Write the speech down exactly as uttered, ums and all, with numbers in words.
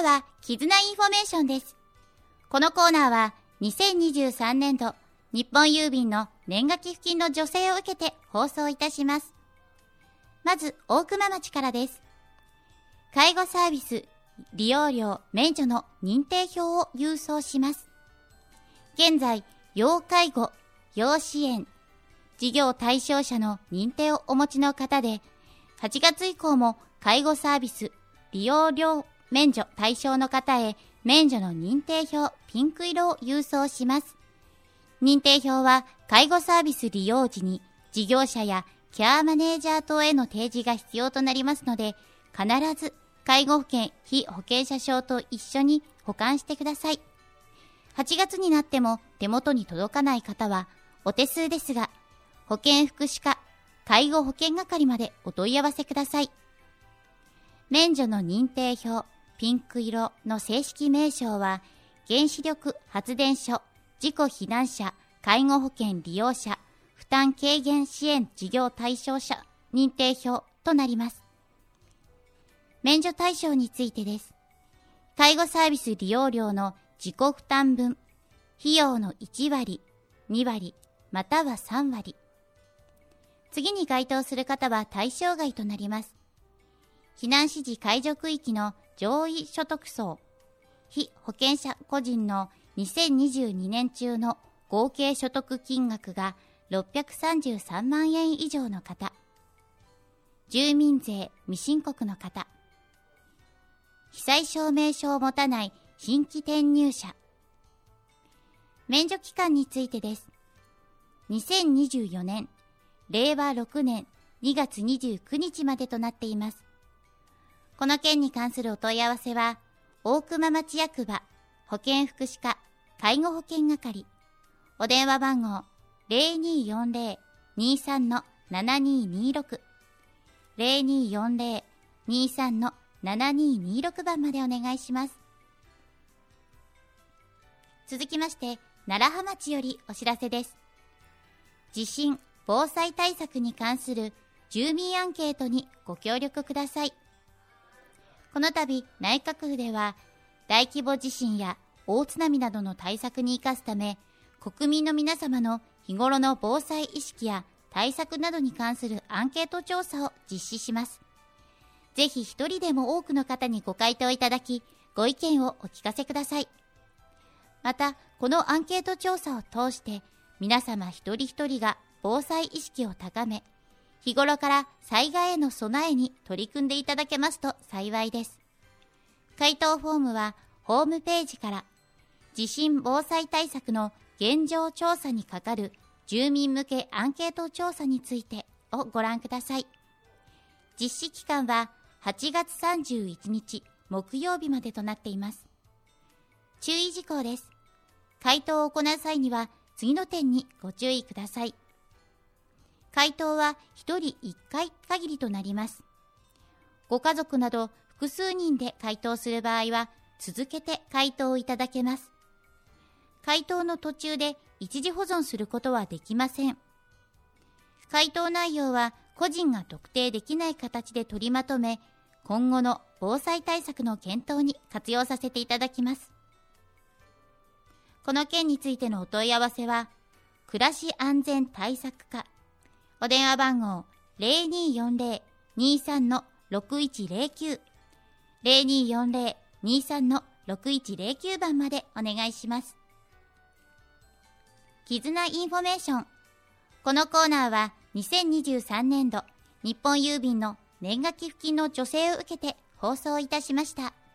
は絆インフォメーションです。このコーナーはにせんにじゅうさんねんど日本郵便の年賀寄付金の助成を受けて放送いたします。まず大熊町からです。介護サービス利用料免除の認定票を郵送します。現在、要介護、要支援、事業対象者の認定をお持ちの方で、はちがつ以降も介護サービス利用料免除対象の方へ免除の認定票ピンク色を郵送します。認定票は介護サービス利用時に事業者やケアマネージャー等への提示が必要となりますので、必ず介護保険被保険者証と一緒に保管してください。はちがつになっても手元に届かない方はお手数ですが、保健福祉課介護保険係までお問い合わせください。免除の認定票ピンク色の正式名称は、原子力発電所事故避難者介護保険利用者負担軽減支援事業対象者認定票となります。免除対象についてです。介護サービス利用料の自己負担分、費用のいちわり、にわり、またはさんわり。次に該当する方は対象外となります。避難指示解除区域の上位所得層、被保険者個人のにせんにじゅうにねん中の合計所得金額がろっぴゃくさんじゅうさんまんえん以上の方、住民税未申告の方、被災証明書を持たない新規転入者。免除期間についてです。にせんにじゅうよねん、れいわろくねんにがつにじゅうくにちまでとなっています。この件に関するお問い合わせは、大熊町役場保健福祉課介護保険係、お電話番号 ゼロにーよんゼロ にーさん ななにーにーろく、ゼロにーよんゼロ にーさん ななにーにーろく 番までお願いします。続きまして、楢葉町よりお知らせです。地震・防災対策に関する住民アンケートにご協力ください。この度、内閣府では、大規模地震や大津波などの対策に生かすため、国民の皆様の日頃の防災意識や対策などに関するアンケート調査を実施します。ぜひ一人でも多くの方にご回答いただき、ご意見をお聞かせください。また、このアンケート調査を通して、皆様一人一人が防災意識を高め、日頃から災害への備えに取り組んでいただけますと幸いです。回答フォームはホームページから地震防災対策の現状調査にかかる住民向けアンケート調査についてをご覧ください。実施期間ははちがつさんじゅういちにち木曜日までとなっています。注意事項です。回答を行う際には次の点にご注意ください。回答はひとりいっかい限りとなります。ご家族など複数人で回答する場合は続けて回答をいただけます。回答の途中で一時保存することはできません。回答内容は個人が特定できない形で取りまとめ、今後の防災対策の検討に活用させていただきます。この件についてのお問い合わせは、暮らし安全対策課、お電話番号 ゼロにーよんゼロ にーさん ろくいちゼロきゅう、ゼロにーよんゼロ にーさん ろくいちゼロきゅう 番までお願いします。絆インフォメーション。このコーナーはにせんにじゅうさんねんど日本郵便の年賀寄付金の助成を受けて放送いたしました。